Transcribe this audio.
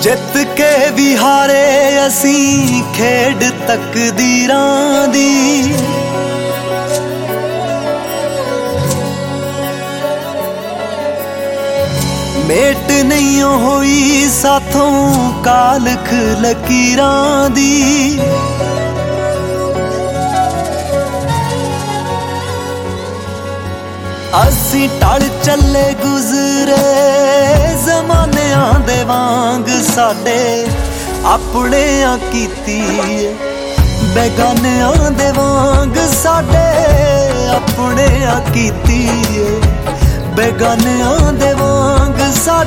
ਜਿੱਤ ਕੇ ਵੀ ਹਾਰੇ ਅਸੀਂ ਖੇਡ ਤਕਦੀਰਾਂ ਦੀ। ਮੇਟ ਨਹੀਂ ਹੋਈ ਸਾਥੋਂ ਕਾਲਖ ਲਕੀਰਾਂ ਦੀ। ਅਸੀਂ ਟਲ ਚੱਲੇ ਗੁਜ਼ਰੇ ਜ਼ਮਾਨਿਆਂ ਦੇ ਵਾਂਗ, ਸਾਡੇ ਆਪਣਿਆਂ ਕੀਤੀ ਬੇਗਾਨਿਆਂ ਦੇ ਵਾਂਗ, ਸਾਡੇ ਆਪਣਿਆਂ ਕੀਤੀ ਬੇਗਾਨਿਆਂ ਦੇ ਵਾਂਗ।